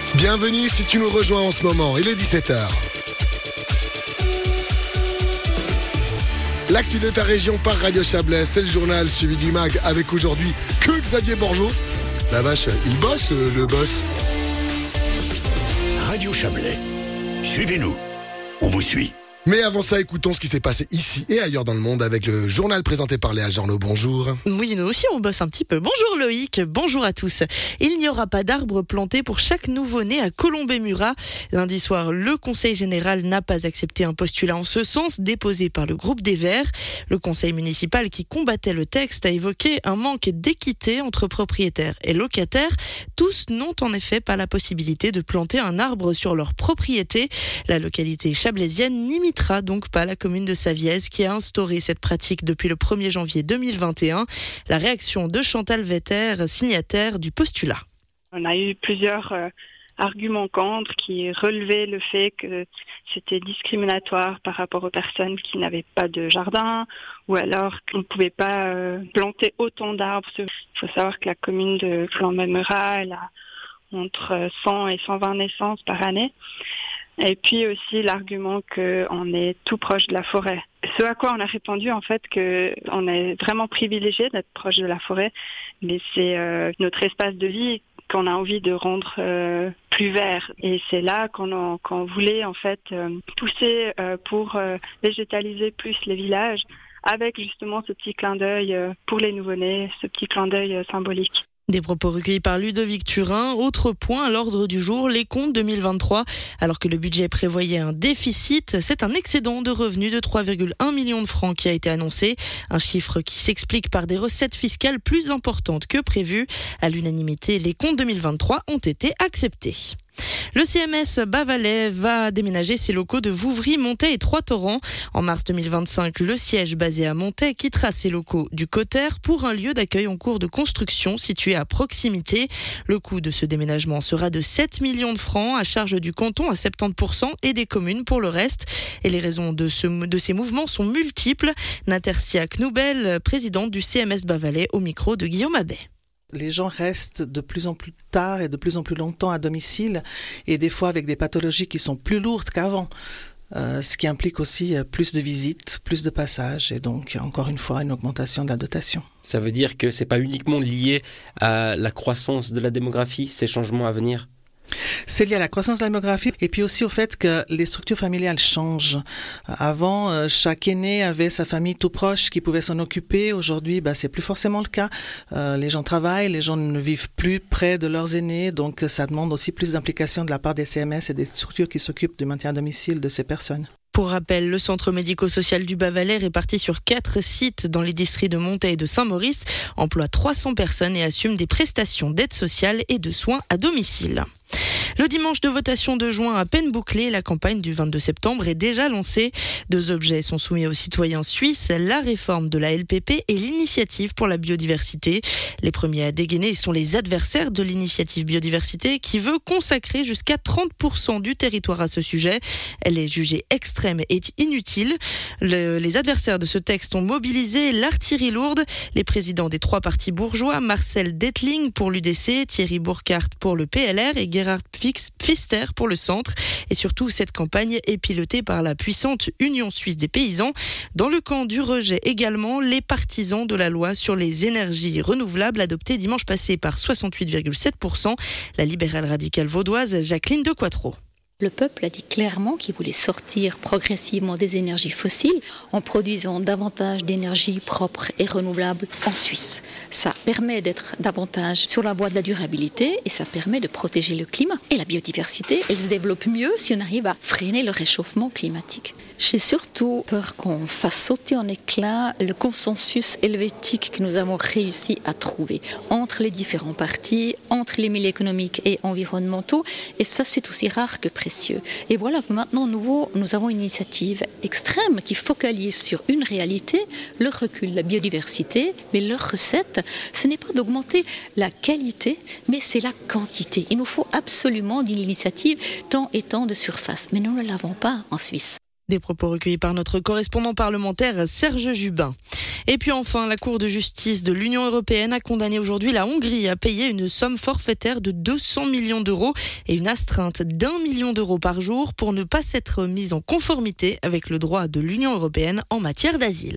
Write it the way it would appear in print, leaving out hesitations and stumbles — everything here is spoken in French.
Bienvenue si tu nous rejoins en ce moment, il est 17h. L'actu de ta région par Radio Chablais, c'est le journal suivi du mag avec aujourd'hui que Xavier Borgeot. La vache, il bosse le boss. Radio Chablais, suivez-nous, on vous suit. Mais avant ça, écoutons ce qui s'est passé ici et ailleurs dans le monde avec le journal présenté par Léa Journaux. Bonjour. Oui, nous aussi, on bosse un petit peu. Bonjour Loïc, bonjour à tous. Il n'y aura pas d'arbres plantés pour chaque nouveau-né à Colombey-Murat. Lundi soir, le Conseil général n'a pas accepté un postulat en ce sens déposé par le groupe des Verts. Le conseil municipal qui combattait le texte a évoqué un manque d'équité entre propriétaires et locataires. Tous n'ont en effet pas la possibilité de planter un arbre sur leur propriété. La localité chablaisienne n'imitera donc pas la commune de Saviez qui a instauré cette pratique depuis le 1er janvier 2021. La réaction de Chantal Vetter, signataire du postulat. On a eu plusieurs arguments contre qui relevaient le fait que c'était discriminatoire par rapport aux personnes qui n'avaient pas de jardin ou alors qu'on ne pouvait pas planter autant d'arbres. Il faut savoir que la commune de Colombey-Murat, elle a entre 100 et 120 naissances par année. Et puis aussi l'argument qu'on est tout proche de la forêt. Ce à quoi on a répondu en fait qu'on est vraiment privilégié d'être proche de la forêt, mais c'est notre espace de vie qu'on a envie de rendre plus vert. Et c'est là qu'on voulait en fait pousser pour végétaliser plus les villages avec justement ce petit clin d'œil pour les nouveau-nés, ce petit clin d'œil symbolique. Des propos recueillis par Ludovic Turin. Autre point à l'ordre du jour, les comptes 2023. Alors que le budget prévoyait un déficit, c'est un excédent de revenus de 3,1 millions de francs qui a été annoncé. Un chiffre qui s'explique par des recettes fiscales plus importantes que prévues. À l'unanimité, les comptes 2023 ont été acceptés. Le CMS Bas-Valais va déménager ses locaux de Vouvry, Montaix et Trois-Torrents. En mars 2025, le siège basé à Montaix quittera ses locaux du Cotter pour un lieu d'accueil en cours de construction situé à proximité. Le coût de ce déménagement sera de 7 millions de francs à charge du canton à 70% et des communes pour le reste. Et les raisons de ces mouvements sont multiples. Natercia Knoubel, présidente du CMS Bas-Valais, au micro de Guillaume Abbé. Les gens restent de plus en plus tard et de plus en plus longtemps à domicile et des fois avec des pathologies qui sont plus lourdes qu'avant, ce qui implique aussi plus de visites, plus de passages et donc encore une fois une augmentation de la dotation. Ça veut dire que c'est pas uniquement lié à la croissance de la démographie, ces changements à venir ? C'est lié à la croissance de la démographie et puis aussi au fait que les structures familiales changent. Avant, chaque aîné avait sa famille tout proche qui pouvait s'en occuper. Aujourd'hui, c'est plus forcément le cas. Les gens travaillent, les gens ne vivent plus près de leurs aînés, donc ça demande aussi plus d'implication de la part des CMS et des structures qui s'occupent du maintien à domicile de ces personnes. Pour rappel, le centre médico-social du Bas-Valais, réparti sur 4 sites dans les districts de Montaix et de Saint-Maurice, emploie 300 personnes et assume des prestations d'aide sociale et de soins à domicile. Le dimanche de votation de juin à peine bouclé, la campagne du 22 septembre est déjà lancée. 2 objets sont soumis aux citoyens suisses, la réforme de la LPP et l'initiative pour la biodiversité. Les premiers à dégainer sont les adversaires de l'initiative biodiversité qui veut consacrer jusqu'à 30% du territoire à ce sujet. Elle est jugée extrême et inutile. Les adversaires de ce texte ont mobilisé l'artillerie lourde. Les présidents des 3 partis bourgeois, Marcel Detling pour l'UDC, Thierry Burkhardt pour le PLR et Gerhard Pfister pour le centre. Et surtout, cette campagne est pilotée par la puissante Union suisse des paysans. Dans le camp du rejet également, les partisans de la loi sur les énergies renouvelables adoptée dimanche passé par 68,7%. La libérale radicale vaudoise Jacqueline de Quattro. Le peuple a dit clairement qu'il voulait sortir progressivement des énergies fossiles en produisant davantage d'énergie propre et renouvelable en Suisse. Ça permet d'être davantage sur la voie de la durabilité et ça permet de protéger le climat. Et la biodiversité, elle se développe mieux si on arrive à freiner le réchauffement climatique. J'ai surtout peur qu'on fasse sauter en éclats le consensus helvétique que nous avons réussi à trouver entre les différents partis, entre les milieux économiques et environnementaux. Et ça, c'est aussi rare que précieux. Et voilà que maintenant, nous avons une initiative extrême qui focalise sur une réalité, le recul de la biodiversité. Mais leur recette, ce n'est pas d'augmenter la qualité, mais c'est la quantité. Il nous faut absolument une initiative tant et tant de surface. Mais nous ne l'avons pas en Suisse. Des propos recueillis par notre correspondant parlementaire Serge Jubin. Et puis enfin, la Cour de justice de l'Union européenne a condamné aujourd'hui la Hongrie à payer une somme forfaitaire de 200 millions d'euros et une astreinte d'1 million d'euros par jour pour ne pas s'être mise en conformité avec le droit de l'Union européenne en matière d'asile.